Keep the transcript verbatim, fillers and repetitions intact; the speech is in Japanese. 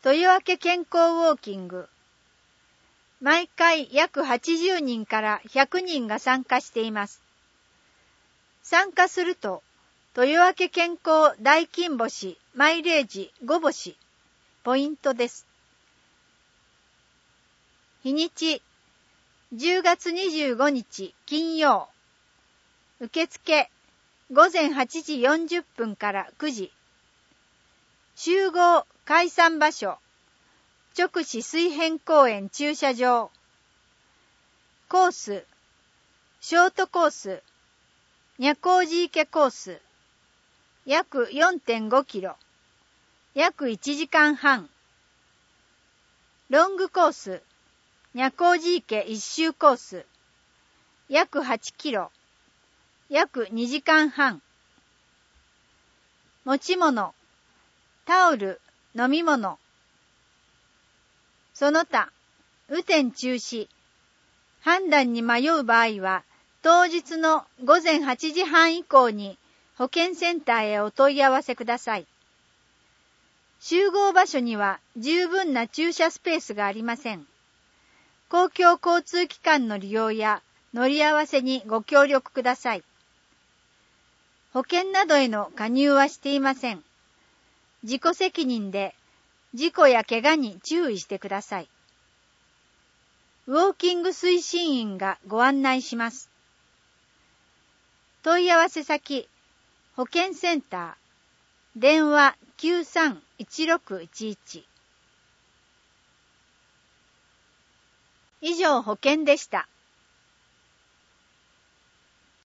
豊明健康ウォーキング。毎回約はちじゅうにんからひゃくにんが参加しています。参加すると、豊明健康大金星マイレージご星、ポイントです。日にち、じゅうがつにじゅうごにち金曜。受付、ごぜんはちじよんじゅっぷんからくじ。集合解散場所、直視水辺公園駐車場。コース、ショートコース、若王寺池コース、約 よんてんごキロ、約いちじかんはん。ロングコース、若王寺池一周コース、約はちキロ、約にじかんはん。持ち物、タオル、飲み物。その他、雨天中止。判断に迷う場合は、当日のごぜんはちじはん以降に保健センターへお問い合わせください。集合場所には十分な駐車スペースがありません。公共交通機関の利用や乗り合わせにご協力ください。保険などへの加入はしていません。自己責任で事故や怪我に注意してください。ウォーキング推進員がご案内します。問い合わせ先、保健センター、電話 きゅうさんいちろくいちいち。以上保健でした。